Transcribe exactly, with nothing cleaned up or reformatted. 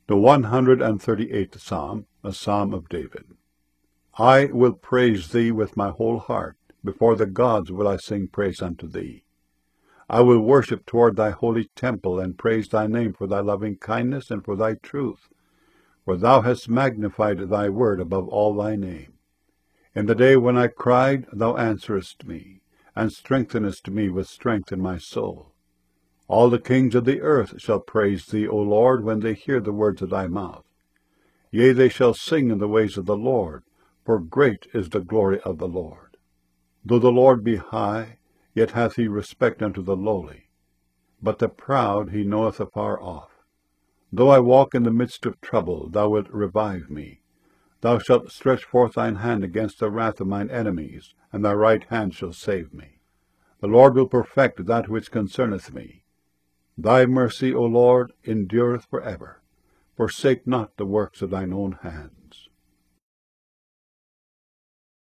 The one hundred and thirty-eighth Psalm, a Psalm of David. I will praise thee with my whole heart. Before the gods will I sing praise unto thee. I will worship toward thy holy temple, and praise thy name for thy loving kindness and for thy truth. For thou hast magnified thy word above all thy name. In the day when I cried, thou answerest me, and strengthenest me with strength in my soul. All the kings of the earth shall praise thee, O Lord, when they hear the words of thy mouth. Yea, they shall sing in the ways of the Lord, for great is the glory of the Lord. Though the Lord be high, yet hath he respect unto the lowly, but the proud he knoweth afar off. Though I walk in the midst of trouble, thou wilt revive me. Thou shalt stretch forth thine hand against the wrath of mine enemies, and thy right hand shall save me. The Lord will perfect that which concerneth me. Thy mercy, O Lord, endureth for ever. Forsake not the works of thine own hands.